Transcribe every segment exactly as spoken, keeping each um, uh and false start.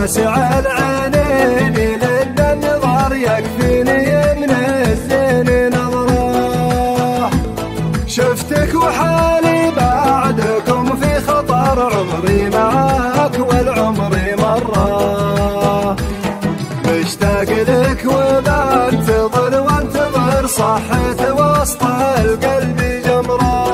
واسع العينين لأن النظر يكفيني من الزين نظرة. شفتك وحالي بعدكم في خطر، عمري معاك والعمر مرة. مشتاق لك وبنتظر وانتظر صحة وسط القلب جمرة.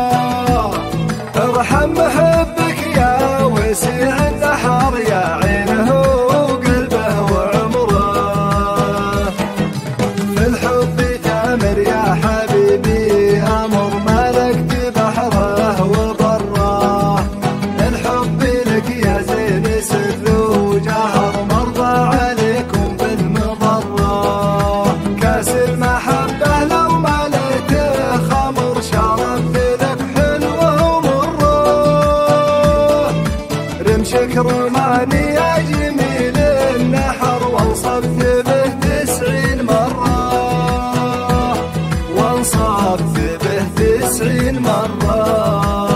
ارحم محبك يا وسيع النحر يا عينه وقلبه وعمره. في الحب تامر يا حبيبي أمر ملكت بحره وبره. الحب لك يا زين سر وجهر مرضى عليكم بالمضرة. كاس المحبة لو مليته خمر شربت لك حلوه ومره. رمشك رماني يا جميل النحر وانصبت به تسعين مرة. وانصبت به تسعين مرة.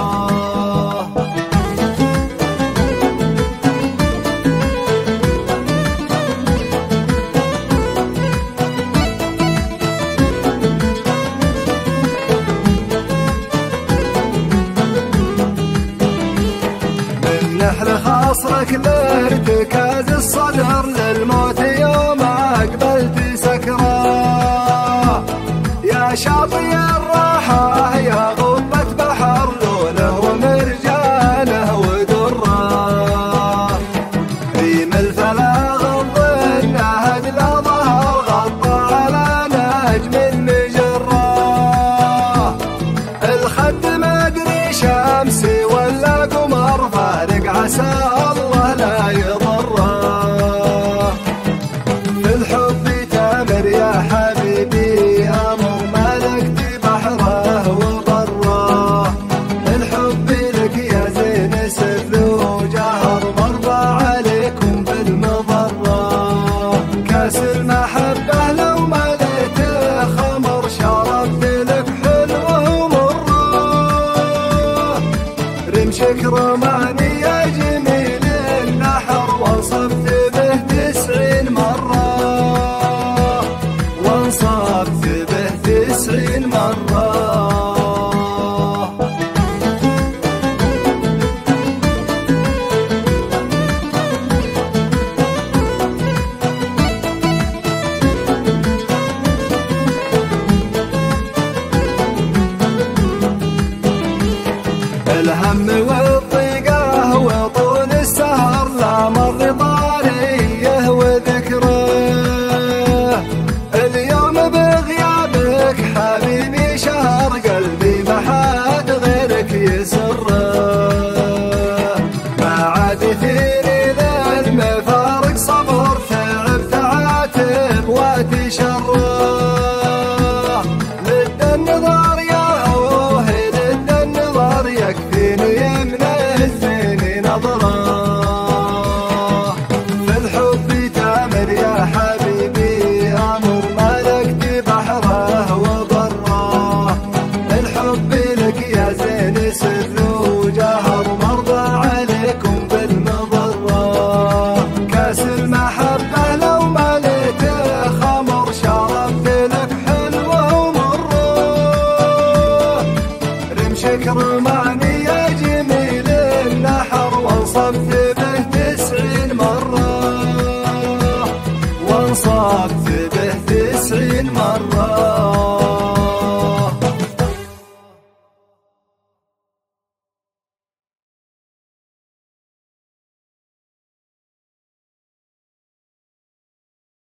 نحر خاصرك لارتكاز الصدر للموت يوم أقبلت سكرة. يا شاطئ الراحة يا غبة بحر لوله ومرجانه ودره. ريم الفلا غض النهد لا ظهر غطى على نجم المجرة. الخد ما ادري شمسي ولا قمر فارق عسى الله لا يضره. في الحب تامر يا حبيبي أمر ملكت بحره وبره. الحب لك يا زين سر وجهر مرضى عليكم بالمضرة. كاس المحبة لو مليته خمر شربت لك حلوه ومره. رمشك رماني يا جميل النحر وانصبت به تسعين مرة. وانصبت به تسعين مرة. الهم والضيقة وطول السهر لا مر طاريه وذكره. اليوم بغيابك حبيبي شهر قلبي ما حد غيرك يسره. ما عاد يثيري ذا المفارق صبر تعب تعاتب وتشره. لد النظر